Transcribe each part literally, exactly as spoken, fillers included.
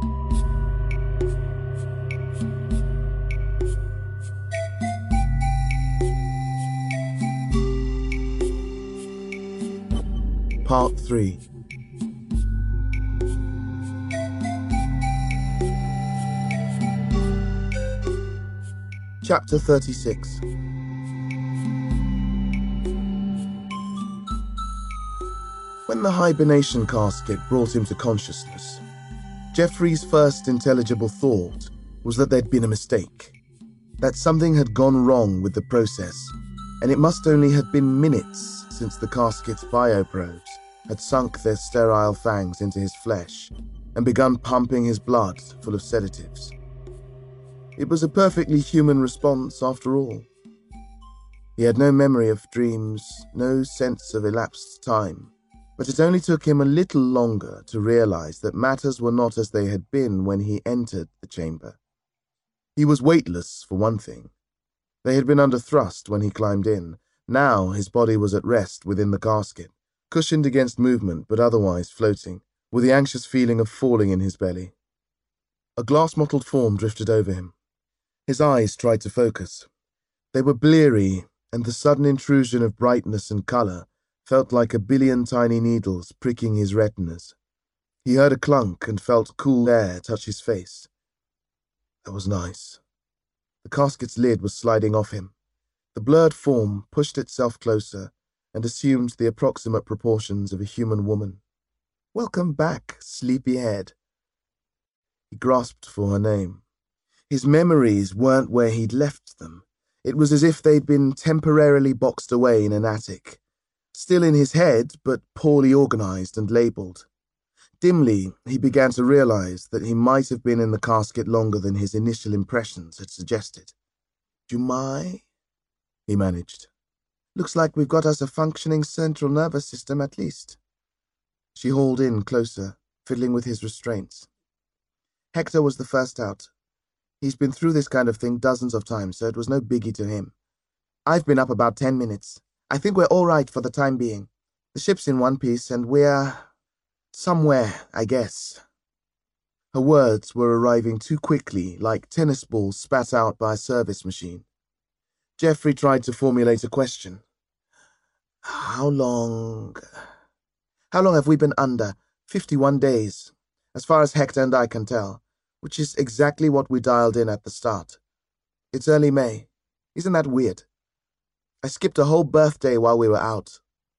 Part three. Chapter thirty-six. When the hibernation casket brought him to consciousness, Jeffrey's first intelligible thought was that there'd been a mistake, that something had gone wrong with the process, and it must only have been minutes since the casket's bioprobes had sunk their sterile fangs into his flesh and begun pumping his blood full of sedatives. It was a perfectly human response after all. He had no memory of dreams, no sense of elapsed time, but it only took him a little longer to realize that matters were not as they had been when he entered the chamber. He was weightless, for one thing. They had been under thrust when he climbed in. Now his body was at rest within the casket, cushioned against movement but otherwise floating, with the anxious feeling of falling in his belly. A glass-mottled form drifted over him. His eyes tried to focus. They were bleary, and the sudden intrusion of brightness and colour felt like a billion tiny needles pricking his retinas. He heard a clunk and felt cool air touch his face. That was nice. The casket's lid was sliding off him. The blurred form pushed itself closer and assumed the approximate proportions of a human woman. "Welcome back, sleepyhead." He grasped for her name. His memories weren't where he'd left them. It was as if they'd been temporarily boxed away in an attic. Still in his head, but poorly organized and labeled. Dimly, he began to realize that he might have been in the casket longer than his initial impressions had suggested. "Jumai?" he managed. "Looks like we've got us a functioning central nervous system at least." She hauled in closer, fiddling with his restraints. Hector was the first out. He's been through this kind of thing dozens of times, so it was no biggie to him. I've been up about ten minutes. I think we're all right for the time being. The ship's in one piece, and we're somewhere, I guess. Her words were arriving too quickly, like tennis balls spat out by a service machine. Jeffrey tried to formulate a question. How long... How long have we been under? Fifty-one days, as far as Hector and I can tell, which is exactly what we dialed in at the start. It's early May. Isn't that weird? I skipped a whole birthday while we were out.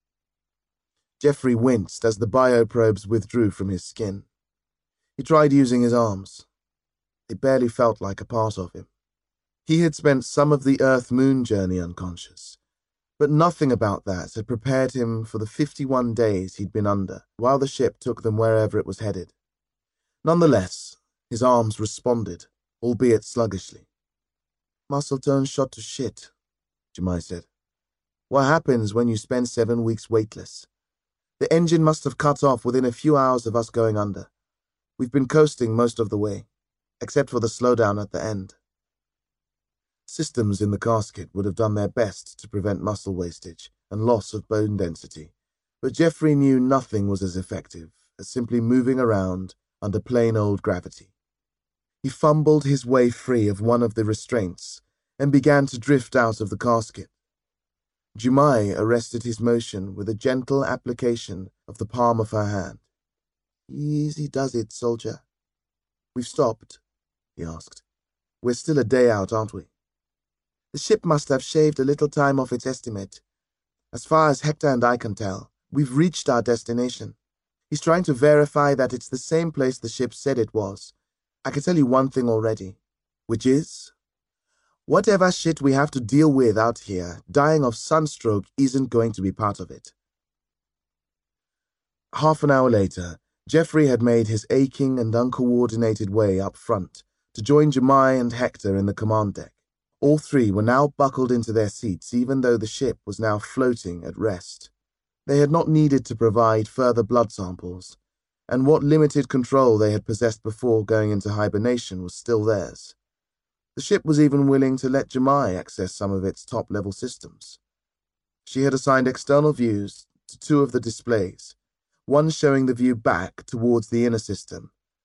Jeffrey winced as the bioprobes withdrew from his skin. He tried using his arms. They barely felt like a part of him. He had spent some of the Earth-Moon journey unconscious, but nothing about that had prepared him for the fifty-one days he'd been under, while the ship took them wherever it was headed. Nonetheless, his arms responded, albeit sluggishly. "Muscle tone shot to shit," Jumai said. "What happens when you spend seven weeks weightless? The engine must have cut off within a few hours of us going under. We've been coasting most of the way, except for the slowdown at the end." Systems in the casket would have done their best to prevent muscle wastage and loss of bone density, but Jeffrey knew nothing was as effective as simply moving around under plain old gravity. He fumbled his way free of one of the restraints and began to drift out of the casket. Jumai arrested his motion with a gentle application of the palm of her hand. "Easy does it, soldier." "We've stopped?" he asked. "We're still a day out, aren't we?" "The ship must have shaved a little time off its estimate. As far as Hector and I can tell, we've reached our destination. He's trying to verify that it's the same place the ship said it was. I can tell you one thing already, which is, whatever shit we have to deal with out here, dying of sunstroke isn't going to be part of it." Half an hour later, Jeffrey had made his aching and uncoordinated way up front to join Jumai and Hector in the command deck. All three were now buckled into their seats, even though the ship was now floating at rest. They had not needed to provide further blood samples, and what limited control they had possessed before going into hibernation was still theirs. The ship was even willing to let Jumai access some of its top-level systems. She had assigned external views to two of the displays, one showing the view back towards the inner system,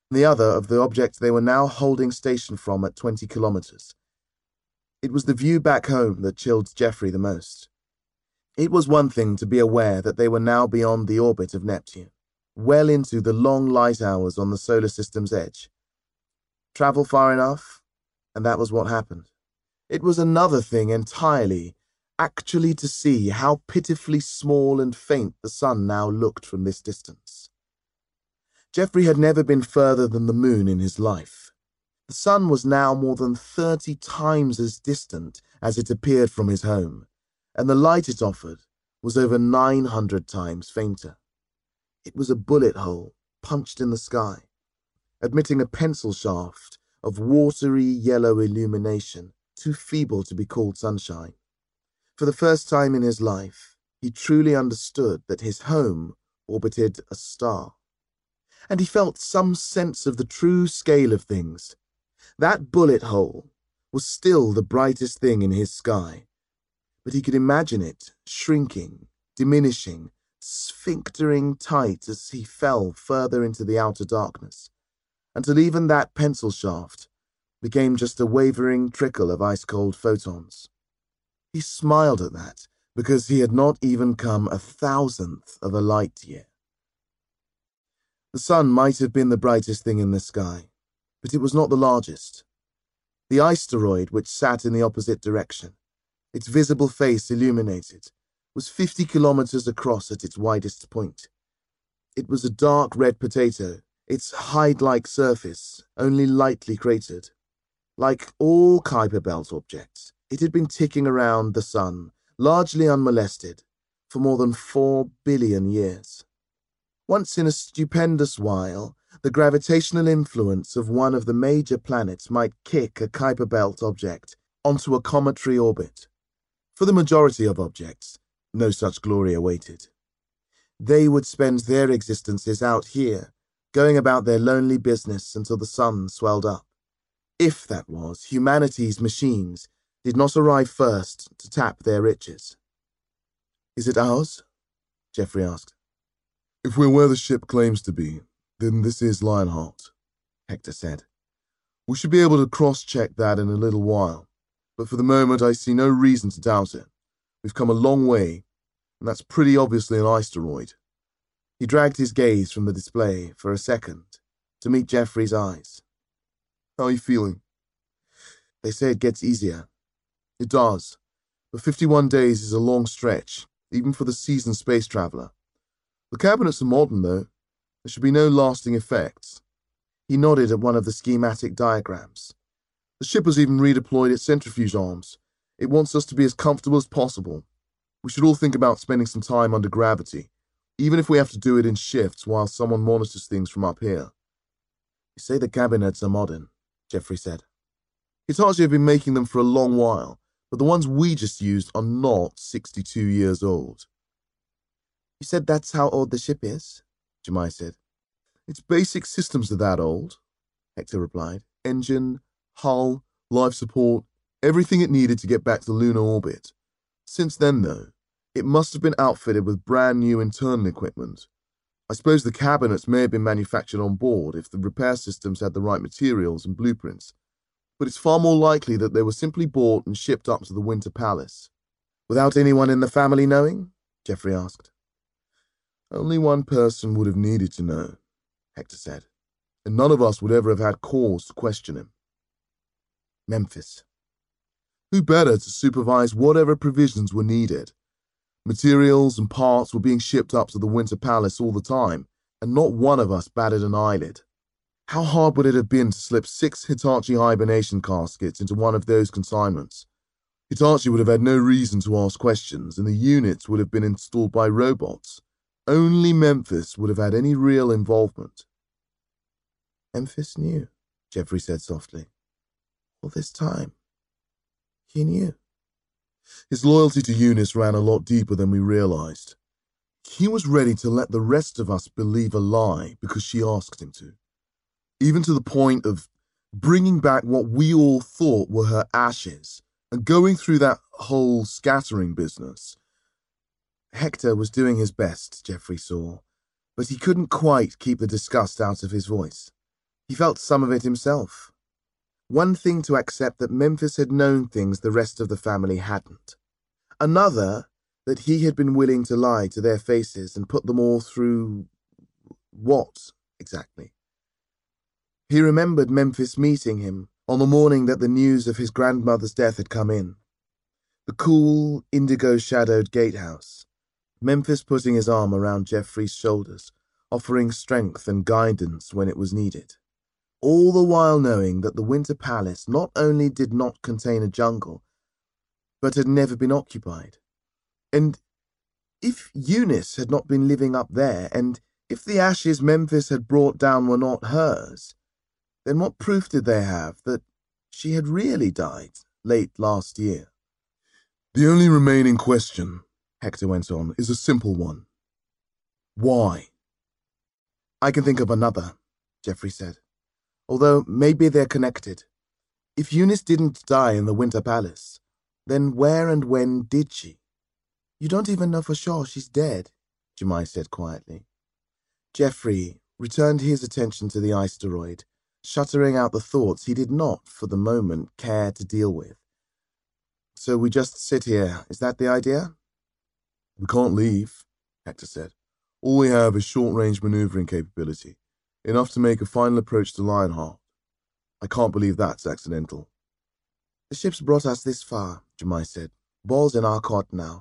the other of the object they were now holding station from at twenty kilometers. It was the view back home that chilled Jeffrey the most. It was one thing to be aware that they were now beyond the orbit of Neptune, well into the long light hours on the solar system's edge. Travel far enough, and that was what happened. It was another thing entirely, actually to see how pitifully small and faint the sun now looked from this distance. Jeffrey had never been further than the moon in his life. The sun was now more than thirty times as distant as it appeared from his home, and the light it offered was over nine hundred times fainter. It was a bullet hole punched in the sky, admitting a pencil shaft of watery yellow illumination, too feeble to be called sunshine. For the first time in his life, he truly understood that his home orbited a star. And he felt some sense of the true scale of things. That bullet hole was still the brightest thing in his sky, but he could imagine it shrinking, diminishing, sphinctering tight as he fell further into the outer darkness, until even that pencil shaft became just a wavering trickle of ice-cold photons. He smiled at that, because he had not even come a thousandth of a light year. The sun might have been the brightest thing in the sky, but it was not the largest. The asteroid, which sat in the opposite direction, its visible face illuminated, was fifty kilometers across at its widest point. It was a dark red potato, its hide-like surface only lightly cratered. Like all Kuiper Belt objects, it had been ticking around the sun, largely unmolested, for more than four billion years. Once in a stupendous while, the gravitational influence of one of the major planets might kick a Kuiper Belt object onto a cometary orbit. For the majority of objects, no such glory awaited. They would spend their existences out here, going about their lonely business until the sun swelled up. If, that was, humanity's machines did not arrive first to tap their riches. "Is it ours?" Jeffrey asked. "If we're where the ship claims to be, then this is Lionheart," Hector said. "We should be able to cross-check that in a little while, but for the moment I see no reason to doubt it. We've come a long way, and that's pretty obviously an asteroid." He dragged his gaze from the display for a second to meet Jeffrey's eyes. "How are you feeling?" "They say it gets easier." "It does, but fifty-one days is a long stretch, even for the seasoned space traveler. The cabinets are modern, though. There should be no lasting effects." He nodded at one of the schematic diagrams. "The ship has even redeployed its centrifuge arms. It wants us to be as comfortable as possible. We should all think about spending some time under gravity, even if we have to do it in shifts while someone monitors things from up here." "You say the cabinets are modern," Jeffrey said. "Hitachi have been making them for a long while, but the ones we just used are not sixty-two years old." "You said that's how old the ship is?" Jemai said. "Its basic systems are that old," Hector replied. "Engine, hull, life support, everything it needed to get back to lunar orbit. Since then, though, it must have been outfitted with brand new internal equipment. I suppose the cabinets may have been manufactured on board if the repair systems had the right materials and blueprints, but it's far more likely that they were simply bought and shipped up to the Winter Palace." "Without anyone in the family knowing?" Jeffrey asked. "Only one person would have needed to know," Hector said, "and none of us would ever have had cause to question him." "Memphis. Who better to supervise whatever provisions were needed? Materials and parts were being shipped up to the Winter Palace all the time, and not one of us batted an eyelid. How hard would it have been to slip six Hitachi hibernation caskets into one of those consignments? Hitachi would have had no reason to ask questions, and the units would have been installed by robots. Only Memphis would have had any real involvement." "Memphis knew," Jeffrey said softly. "All this time, he knew." "His loyalty to Eunice ran a lot deeper than we realized. He was ready to let the rest of us believe a lie because she asked him to, even to the point of bringing back what we all thought were her ashes and going through that whole scattering business." Hector was doing his best, Jeffrey saw, but he couldn't quite keep the disgust out of his voice. He felt some of it himself. One thing to accept that Memphis had known things the rest of the family hadn't. Another, that he had been willing to lie to their faces and put them all through... what, exactly? He remembered Memphis meeting him on the morning that the news of his grandmother's death had come in. The cool, indigo-shadowed gatehouse. Memphis putting his arm around Jeffrey's shoulders, offering strength and guidance when it was needed. All the while knowing that the Winter Palace not only did not contain a jungle, but had never been occupied. And if Eunice had not been living up there, and if the ashes Memphis had brought down were not hers, then what proof did they have that she had really died late last year? The only remaining question, Hector went on, is a simple one. Why? I can think of another, Jeffrey said. Although maybe they're connected. If Eunice didn't die in the Winter Palace, then where and when did she? You don't even know for sure she's dead, Jemai said quietly. Jeffrey returned his attention to the asteroid, shuttering out the thoughts he did not, for the moment, care to deal with. So we just sit here, is that the idea? We can't leave, Hector said. All we have is short-range maneuvering capability, enough to make a final approach to Lionheart. I can't believe that's accidental. The ship's brought us this far, Jemai said. Ball's in our court now.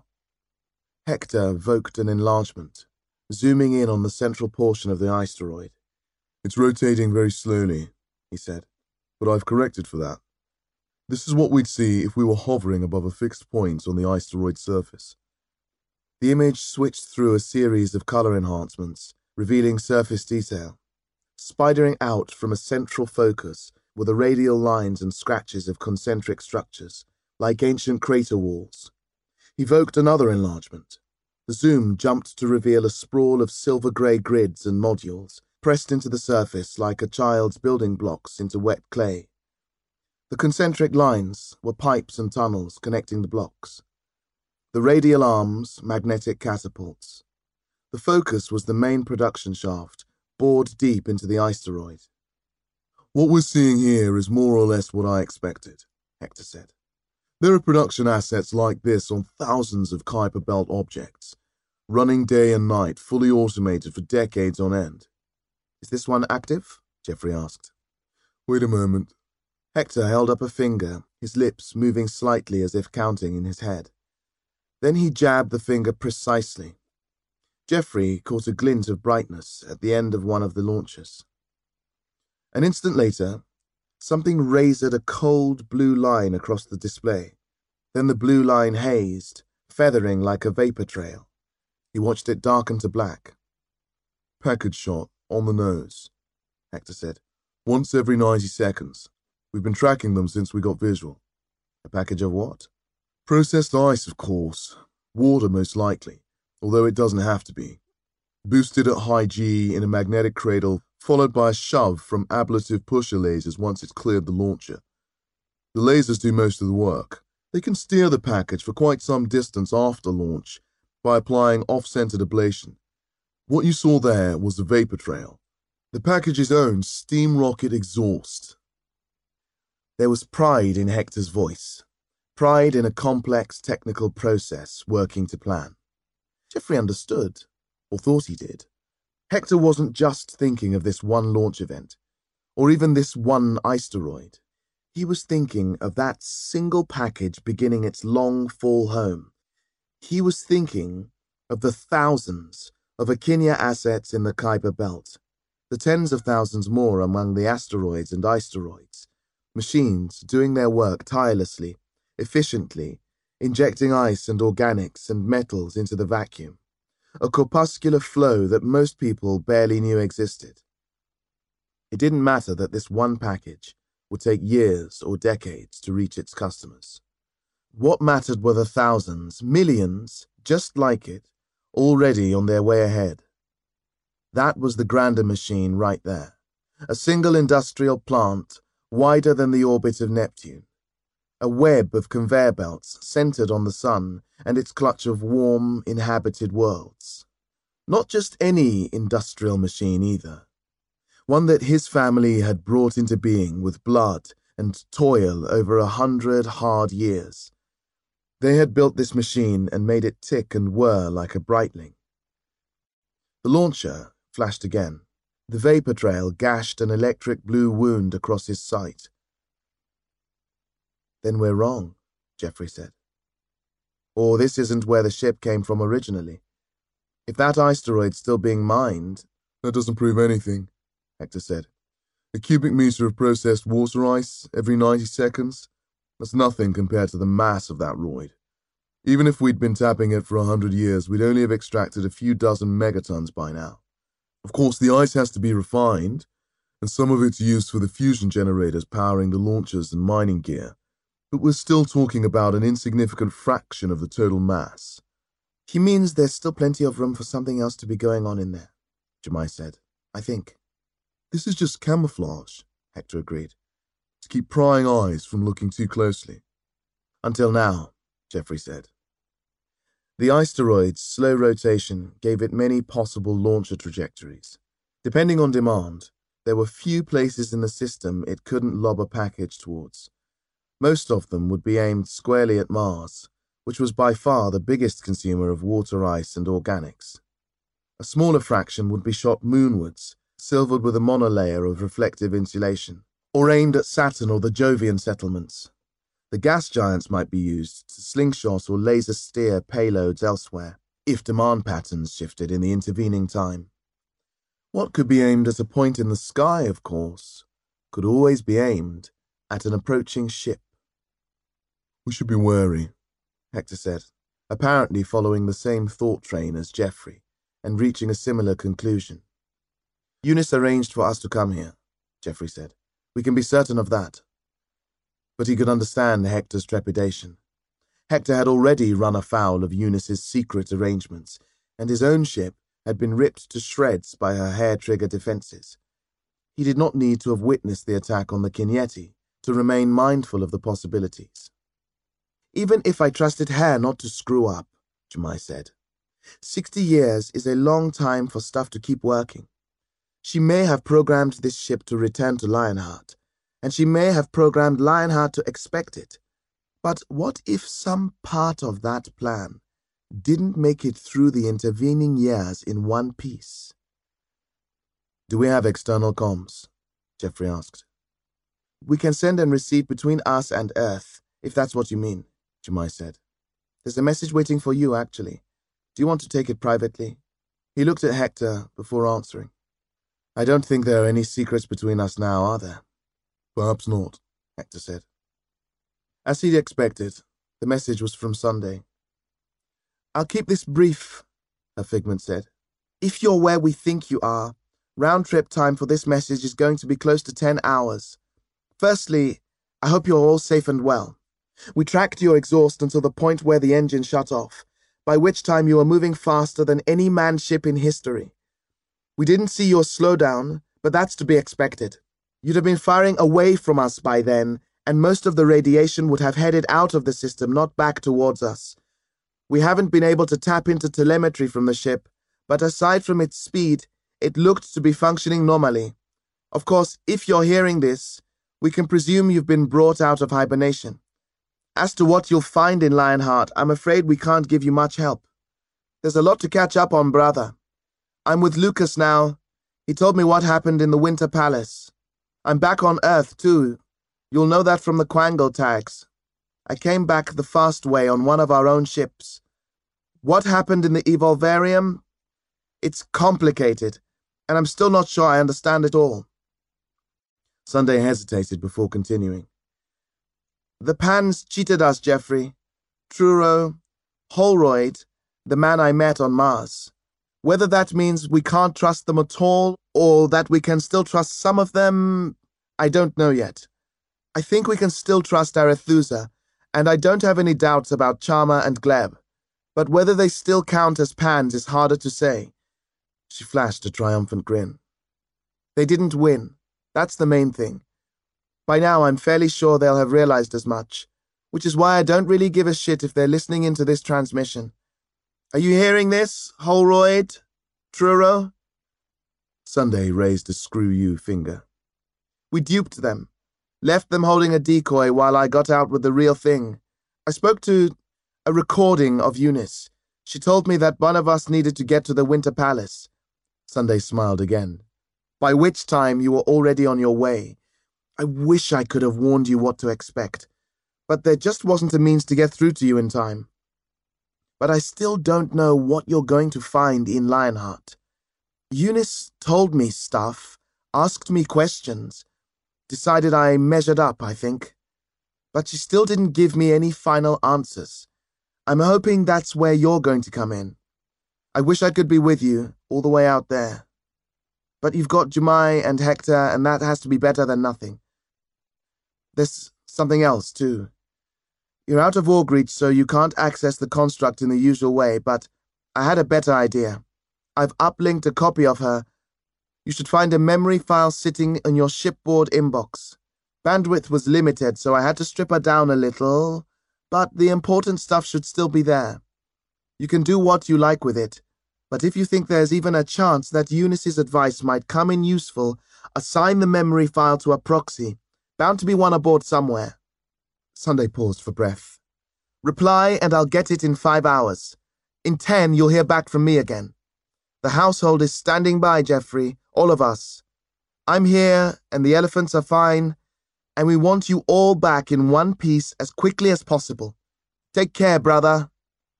Hector evoked an enlargement, zooming in on the central portion of the asteroid. It's rotating very slowly, he said, but I've corrected for that. This is what we'd see if we were hovering above a fixed point on the asteroid surface. The image switched through a series of color enhancements, revealing surface detail. Spidering out from a central focus were the radial lines and scratches of concentric structures, like ancient crater walls. He evoked another enlargement. The zoom jumped to reveal a sprawl of silver-grey grids and modules, pressed into the surface like a child's building blocks into wet clay. The concentric lines were pipes and tunnels connecting the blocks. The radial arms, magnetic catapults. The focus was the main production shaft, bored deep into the asteroid. What we're seeing here is more or less what I expected, Hector said. There are production assets like this on thousands of Kuiper Belt objects, running day and night, fully automated for decades on end. Is this one active? Jeffrey asked. Wait a moment. Hector held up a finger, his lips moving slightly as if counting in his head. Then he jabbed the finger precisely. Jeffrey caught a glint of brightness at the end of one of the launchers. An instant later, something razored a cold blue line across the display. Then the blue line hazed, feathering like a vapor trail. He watched it darken to black. Package shot, on the nose, Hector said. Once every ninety seconds. We've been tracking them since we got visual. A package of what? Processed ice, of course. Water, most likely, although it doesn't have to be. Boosted at high G in a magnetic cradle, followed by a shove from ablative pusher lasers once it's cleared the launcher. The lasers do most of the work. They can steer the package for quite some distance after launch by applying off-centered ablation. What you saw there was the vapor trail, the package's own steam rocket exhaust. There was pride in Hector's voice, pride in a complex technical process working to plan. Jeffrey understood, or thought he did. Hector wasn't just thinking of this one launch event, or even this one asteroid. He was thinking of that single package beginning its long fall home. He was thinking of the thousands of Akinia assets in the Kuiper Belt, the tens of thousands more among the asteroids and asteroids, machines doing their work tirelessly, efficiently, injecting ice and organics and metals into the vacuum, a corpuscular flow that most people barely knew existed. It didn't matter that this one package would take years or decades to reach its customers. What mattered were the thousands, millions, just like it, already on their way ahead. That was the grander machine right there, a single industrial plant wider than the orbit of Neptune, a web of conveyor belts centered on the sun and its clutch of warm, inhabited worlds. Not just any industrial machine either. one that his family had brought into being with blood and toil over a hundred hard years. They had built this machine and made it tick and whir like a Breitling. The launcher flashed again. The vapor trail gashed an electric blue wound across his sight. "Then we're wrong," Jeffrey said. "Or this isn't where the ship came from originally. If that asteroid's still being mined—" "That doesn't prove anything," Hector said. "A cubic meter of processed water ice every ninety seconds? That's nothing compared to the mass of that roid. Even if we'd been tapping it for a hundred years, we'd only have extracted a few dozen megatons by now. Of course, the ice has to be refined, and some of it's used for the fusion generators powering the launchers and mining gear, but we're still talking about an insignificant fraction of the total mass." "He means there's still plenty of room for something else to be going on in there," Jemai said. "I think." "This is just camouflage," Hector agreed, "to keep prying eyes from looking too closely." "Until now," Jeffrey said. The asteroid's slow rotation gave it many possible launcher trajectories. Depending on demand, there were few places in the system it couldn't lob a package towards. Most of them would be aimed squarely at Mars, which was by far the biggest consumer of water ice and organics. A smaller fraction would be shot moonwards, silvered with a monolayer of reflective insulation, or aimed at Saturn or the Jovian settlements. The gas giants might be used to slingshot or laser steer payloads elsewhere, if demand patterns shifted in the intervening time. What could be aimed at a point in the sky, of course, could always be aimed at an approaching ship. "We should be wary," Hector said, apparently following the same thought train as Jeffrey, and reaching a similar conclusion. "Eunice arranged for us to come here," Jeffrey said. "We can be certain of that." But he could understand Hector's trepidation. Hector had already run afoul of Eunice's secret arrangements, and his own ship had been ripped to shreds by her hair-trigger defenses. He did not need to have witnessed the attack on the Kinyeti to remain mindful of the possibilities. "Even if I trusted her not to screw up," Jemai said, "sixty years is a long time for stuff to keep working. She may have programmed this ship to return to Lionheart, and she may have programmed Lionheart to expect it. But what if some part of that plan didn't make it through the intervening years in one piece?" "Do we have external comms?" Jeffrey asked. "We can send and receive between us and Earth, if that's what you mean," Jemai said. "There's a message waiting for you, actually. Do you want to take it privately?" He looked at Hector before answering. "I don't think there are any secrets between us now, are there?" "Perhaps not," Hector said. As he'd expected, the message was from Sunday. "I'll keep this brief," her figment said. "If you're where we think you are, round-trip time for this message is going to be close to ten hours. Firstly, I hope you're all safe and well. We tracked your exhaust until the point where the engine shut off, by which time you were moving faster than any manned ship in history. We didn't see your slowdown, but that's to be expected. You'd have been firing away from us by then, and most of the radiation would have headed out of the system, not back towards us. We haven't been able to tap into telemetry from the ship, but aside from its speed, it looked to be functioning normally. Of course, if you're hearing this, we can presume you've been brought out of hibernation. As to what you'll find in Lionheart, I'm afraid we can't give you much help. There's a lot to catch up on, brother. I'm with Lucas now. He told me what happened in the Winter Palace. I'm back on Earth, too. You'll know that from the Quangle tags. I came back the fast way on one of our own ships. What happened in the Evolvarium? It's complicated, and I'm still not sure I understand it all." Sunday hesitated before continuing. "The Pans cheated us, Jeffrey. Truro, Holroyd, the man I met on Mars. Whether that means we can't trust them at all, or that we can still trust some of them, I don't know yet. I think we can still trust Arethusa, and I don't have any doubts about Charma and Gleb. But whether they still count as Pans is harder to say." She flashed a triumphant grin. "They didn't win. That's the main thing. By now I'm fairly sure they'll have realized as much, which is why I don't really give a shit if they're listening into this transmission. Are you hearing this, Holroyd? Truro? Sunday raised a screw you finger. We duped them. Left them holding a decoy while I got out with the real thing. I spoke to a recording of Eunice. She told me that one of us needed to get to the Winter Palace. Sunday smiled again. By which time you were already on your way. I wish I could have warned you what to expect, but there just wasn't a means to get through to you in time. But I still don't know what you're going to find in Lionheart. Eunice told me stuff, asked me questions, decided I measured up, I think. But she still didn't give me any final answers. I'm hoping that's where you're going to come in. I wish I could be with you, all the way out there. But you've got Jemai and Hector, and that has to be better than nothing. There's something else, too. You're out of Orgreach, so you can't access the construct in the usual way, but I had a better idea. I've uplinked a copy of her. You should find a memory file sitting in your shipboard inbox. Bandwidth was limited, so I had to strip her down a little, but the important stuff should still be there. You can do what you like with it, but if you think there's even a chance that Eunice's advice might come in useful, assign the memory file to a proxy. Bound to be one aboard somewhere. Sunday paused for breath. Reply, and I'll get it in five hours. In ten, you'll hear back from me again. The household is standing by, Jeffrey, all of us. I'm here, and the elephants are fine, and we want you all back in one piece as quickly as possible. Take care, brother.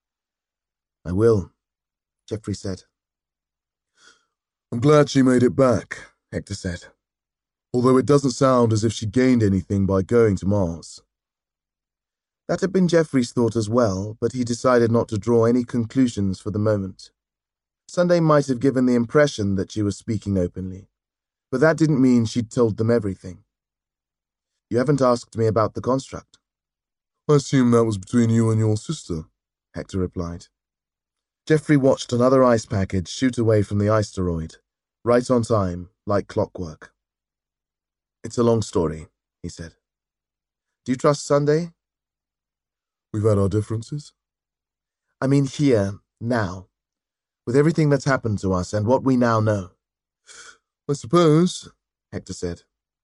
I will, Jeffrey said. I'm glad she made it back, Hector said. Although it doesn't sound as if she gained anything by going to Mars. That had been Jeffrey's thought as well, but he decided not to draw any conclusions for the moment. Sunday might have given the impression that she was speaking openly, but that didn't mean she'd told them everything. You haven't asked me about the construct. I assume that was between you and your sister, Hector replied. Jeffrey watched another ice package shoot away from the asteroid, right on time, like clockwork. It's a long story, he said. Do you trust Sunday? We've had our differences. I mean here, now, with everything that's happened to us and what we now know. I suppose, Hector said.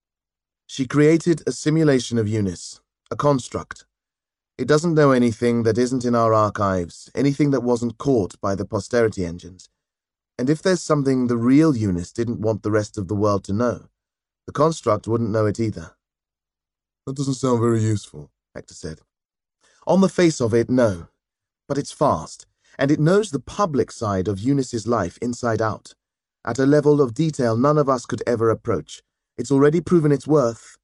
She created a simulation of Eunice, a construct. It doesn't know anything that isn't in our archives, anything that wasn't caught by the posterity engines. And if there's something the real Eunice didn't want the rest of the world to know, the construct wouldn't know it either. That doesn't sound very useful, Hector said. On the face of it, no. But it's fast, and it knows the public side of Eunice's life inside out, at a level of detail none of us could ever approach. It's already proven its worth.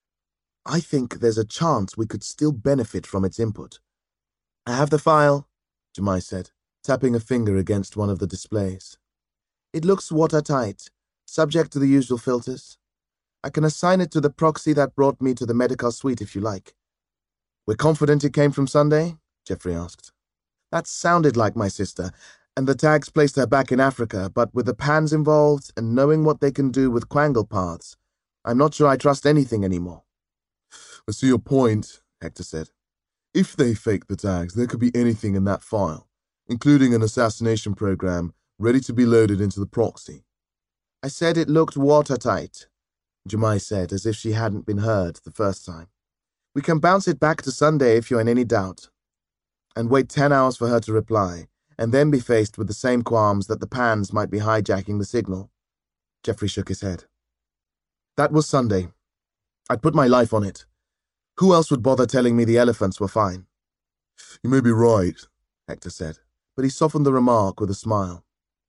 I think there's a chance we could still benefit from its input. I have the file, Jemai said, tapping a finger against one of the displays. It looks watertight, subject to the usual filters. I can assign it to the proxy that brought me to the medical suite if you like. We're confident it came from Sunday? Jeffrey asked. That sounded like my sister, and the tags placed her back in Africa, but with the Pans involved and knowing what they can do with Quangle paths, I'm not sure I trust anything anymore. I see your point, Hector said. If they fake the tags, there could be anything in that file, including an assassination program ready to be loaded into the proxy. I said it looked watertight, Jemai said, as if she hadn't been heard the first time. We can bounce it back to Sunday if you're in any doubt, and wait ten hours for her to reply, and then be faced with the same qualms that the Pans might be hijacking the signal. Jeffrey shook his head. That was Sunday. I'd put my life on it. Who else would bother telling me the elephants were fine? You may be right, Hector said, but he softened the remark with a smile.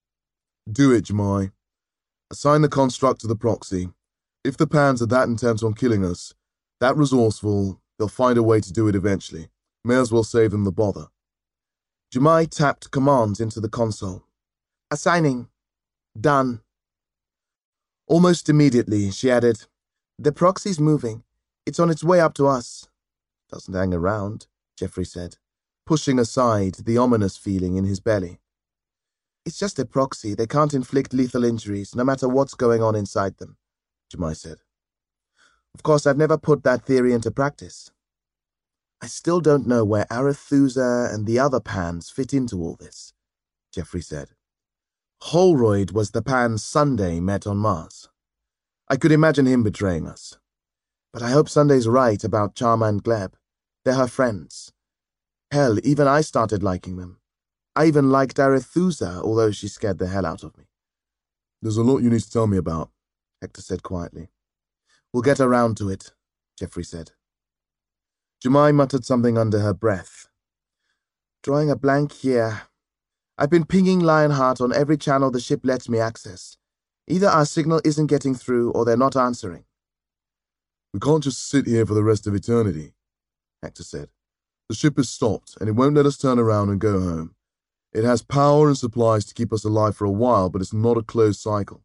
Do it, Jemai. Assign the construct to the proxy. If the Pans are that intent on killing us, that resourceful, they'll find a way to do it eventually. May as well save them the bother. Jemai tapped commands into the console. Assigning. Done. Almost immediately, she added, The proxy's moving. It's on its way up to us. Doesn't hang around, Jeffrey said, pushing aside the ominous feeling in his belly. It's just a proxy. They can't inflict lethal injuries, no matter what's going on inside them, Jemai said. Of course, I've never put that theory into practice. I still don't know where Arethusa and the other Pans fit into all this, Jeffrey said. Holroyd was the Pan Sunday met on Mars. I could imagine him betraying us. But I hope Sunday's right about Charma and Gleb. They're her friends. Hell, even I started liking them. I even liked Arethusa, although she scared the hell out of me. There's a lot you need to tell me about, Hector said quietly. We'll get around to it, Jeffrey said. Jemai muttered something under her breath. Drawing a blank here. I've been pinging Lionheart on every channel the ship lets me access. Either our signal isn't getting through or they're not answering. We can't just sit here for the rest of eternity, Hector said. The ship has stopped, and it won't let us turn around and go home. It has power and supplies to keep us alive for a while, but it's not a closed cycle.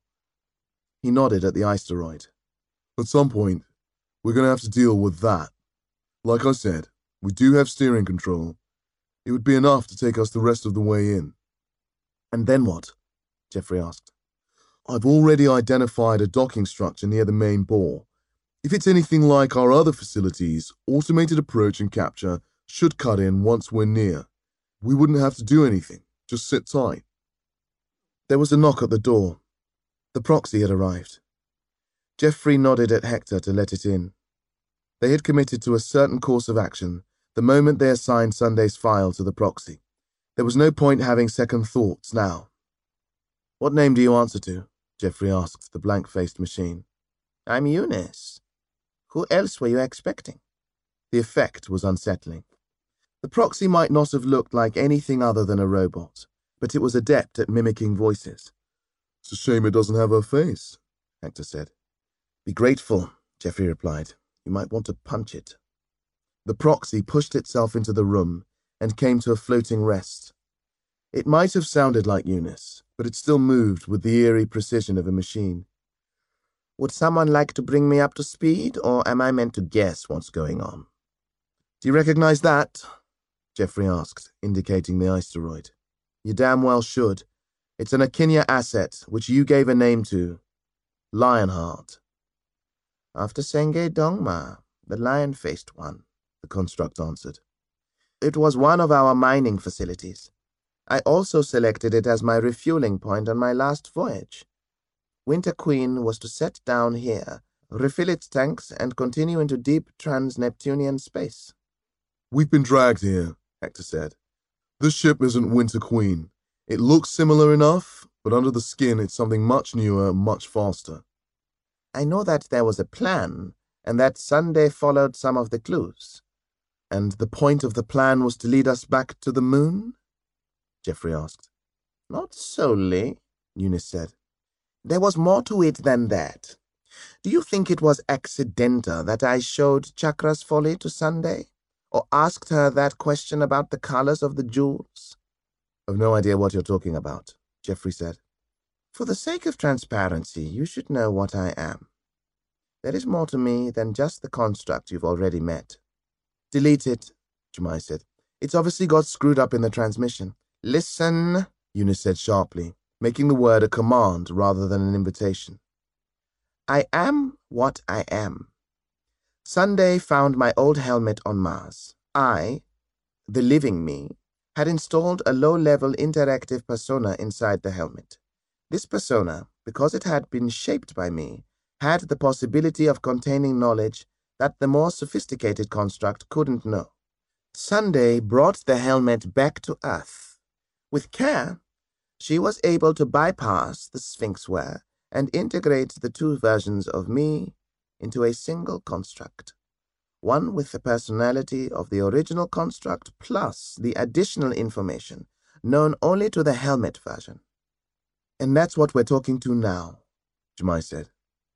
He nodded at the asteroid. At some point, we're going to have to deal with that. Like I said, we do have steering control. It would be enough to take us the rest of the way in. And then what? Jeffrey asked. I've already identified a docking structure near the main bore. If it's anything like our other facilities, automated approach and capture should cut in once we're near. We wouldn't have to do anything, just sit tight. There was a knock at the door. The proxy had arrived. Jeffrey nodded at Hector to let it in. They had committed to a certain course of action the moment they assigned Sunday's file to the proxy. There was no point having second thoughts now. What name do you answer to? Jeffrey asked the blank-faced machine. I'm Eunice. Who else were you expecting? The effect was unsettling. The proxy might not have looked like anything other than a robot, but it was adept at mimicking voices. It's a shame it doesn't have a face, Hector said. Be grateful, Jeffrey replied. You might want to punch it. The proxy pushed itself into the room and came to a floating rest. It might have sounded like Eunice, but it still moved with the eerie precision of a machine. Would someone like to bring me up to speed, or am I meant to guess what's going on? Do you recognize that? Jeffrey asked, indicating the asteroid. You damn well should. It's an Akinia asset, which you gave a name to. Lionheart. After Senge Dongma, the lion-faced one, the construct answered. It was one of our mining facilities. I also selected it as my refueling point on my last voyage. Winter Queen was to set down here, refill its tanks, and continue into deep trans-Neptunian space. We've been dragged here, Hector said. This ship isn't Winter Queen. It looks similar enough, but under the skin it's something much newer, much faster. I know that there was a plan, and that Sunday followed some of the clues. And the point of the plan was to lead us back to the moon? Jeffrey asked. Not solely, Eunice said. There was more to it than that. Do you think it was accidental that I showed Chakra's folly to Sunday? Or asked her that question about the colors of the jewels? I've no idea what you're talking about, Jeffrey said. For the sake of transparency, you should know what I am. There is more to me than just the construct you've already met. Delete it, Jemai said. It's obviously got screwed up in the transmission. Listen, Eunice said sharply, making the word a command rather than an invitation. I am what I am. Sunday found my old helmet on Mars. I, the living me, had installed a low-level interactive persona inside the helmet. This persona, because it had been shaped by me, had the possibility of containing knowledge that the more sophisticated construct couldn't know. Sunday brought the helmet back to Earth. With care, she was able to bypass the Sphinxware and integrate the two versions of me into a single construct, one with the personality of the original construct plus the additional information known only to the helmet version. And that's what we're talking to now, Jemai said.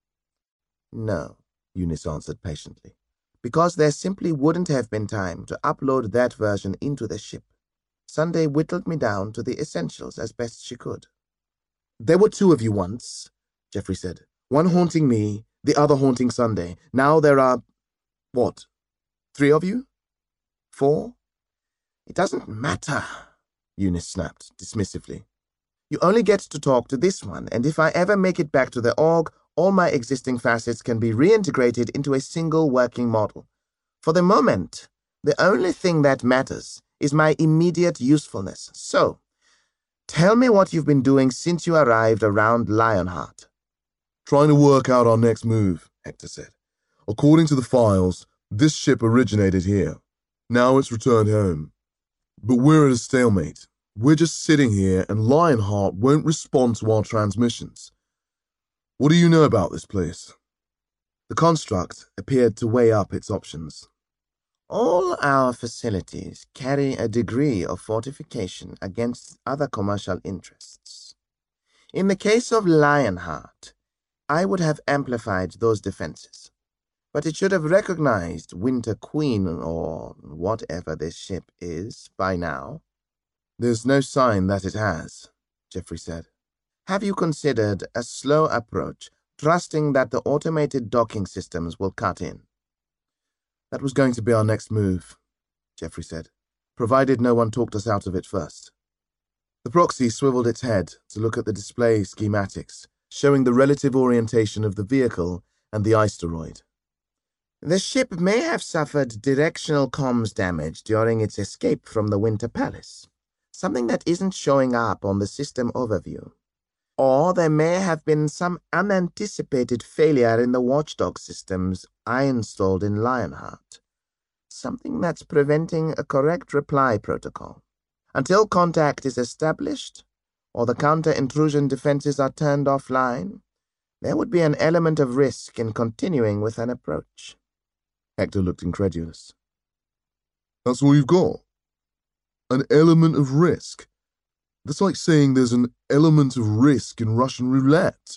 No, Eunice answered patiently, because there simply wouldn't have been time to upload that version into the ship. Sunday whittled me down to the essentials as best she could. There were two of you once, Jeffrey said. One haunting me, the other haunting Sunday. Now there are, what, three of you? Four? It doesn't matter, Eunice snapped dismissively. You only get to talk to this one, and if I ever make it back to the org, all my existing facets can be reintegrated into a single working model. For the moment, the only thing that matters is my immediate usefulness. So, Tell me what you've been doing since you arrived around Lionheart. Trying to work out our next move, Hector said. According to the files, this ship originated here. Now it's returned home. But we're at a stalemate. We're just sitting here and Lionheart won't respond to our transmissions. What do you know about this place? The construct appeared to weigh up its options. All our facilities carry a degree of fortification against other commercial interests. In the case of Lionheart, I would have amplified those defenses, but it should have recognized Winter Queen or whatever this ship is by now. There's no sign that it has, Jeffrey said. Have you considered a slow approach, trusting that the automated docking systems will cut in? That was going to be our next move, Jeffrey said, provided no one talked us out of it first. The proxy swiveled its head to look at the display schematics, showing the relative orientation of the vehicle and the asteroid. The ship may have suffered directional comms damage during its escape from the Winter Palace, something that isn't showing up on the system overview. Or there may have been some unanticipated failure in the watchdog systems I installed in Lionheart, something that's preventing a correct reply protocol. Until contact is established, or the counter-intrusion defenses are turned offline, there would be an element of risk in continuing with an approach. Hector looked incredulous. That's all you've got? An element of risk? That's like saying there's an element of risk in Russian roulette.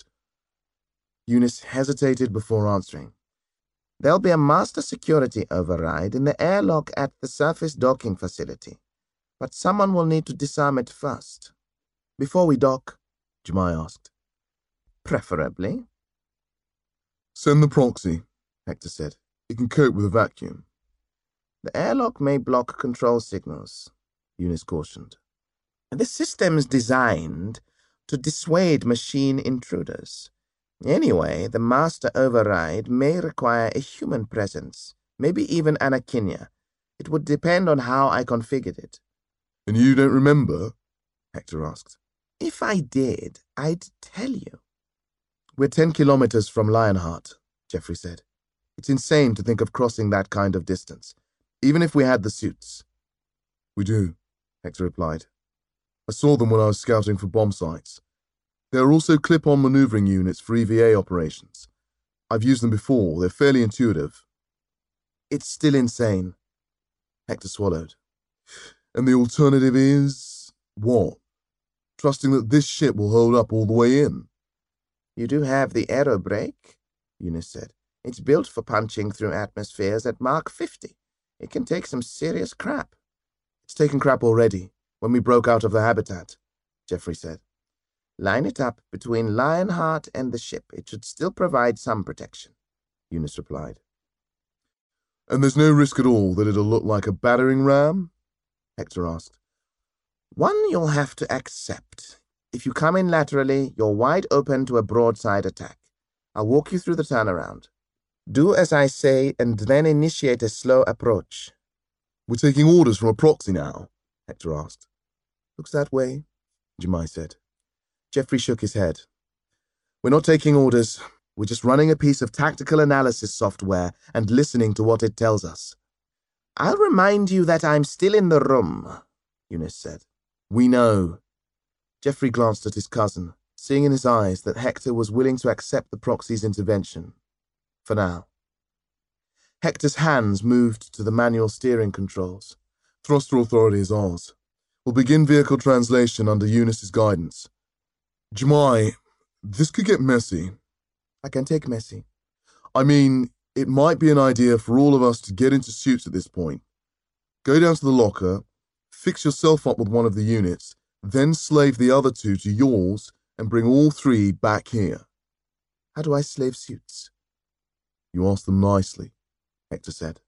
Eunice hesitated before answering. There'll be a master security override in the airlock at the surface docking facility, but someone will need to disarm it first. Before we dock, Jemai asked. Preferably. Send the proxy, Hector said. It can cope with a vacuum. The airlock may block control signals, Eunice cautioned. The system's designed to dissuade machine intruders. Anyway, the master override may require a human presence, maybe even Anakinia. It would depend on how I configured it. And you don't remember? Hector asked. If I did, I'd tell you. We're ten kilometers from Lionheart, Jeffrey said. It's insane to think of crossing that kind of distance, even if we had the suits. We do, Hector replied. I saw them when I was scouting for bomb sites. There are also clip-on maneuvering units for E V A operations. I've used them before. They're fairly intuitive. It's still insane. Hector swallowed. And the alternative is... what? Trusting that this ship will hold up all the way in. You do have the aero brake, Eunice said. It's built for punching through atmospheres at Mach fifty. It can take some serious crap. It's taken crap already, when we broke out of the habitat, Jeffrey said. Line it up between Lionheart and the ship. It should still provide some protection, Eunice replied. And there's no risk at all that it'll look like a battering ram? Hector asked. One you'll have to accept. If you come in laterally, you're wide open to a broadside attack. I'll walk you through the turnaround. Do as I say and then initiate a slow approach. We're taking orders from a proxy now, Hector asked. Looks that way, Jemai said. Jeffrey shook his head. We're not taking orders. We're just running a piece of tactical analysis software and listening to what it tells us. I'll remind you that I'm still in the room, Eunice said. We know. Jeffrey glanced at his cousin, seeing in his eyes that Hector was willing to accept the proxy's intervention. For now. Hector's hands moved to the manual steering controls. Thruster authority is ours. We'll begin vehicle translation under Eunice's guidance. Jemai, this could get messy. I can take messy. I mean, it might be an idea for all of us to get into suits at this point. Go down to the locker, fix yourself up with one of the units, then slave the other two to yours and bring all three back here. How do I slave suits? You ask them nicely, Hector said.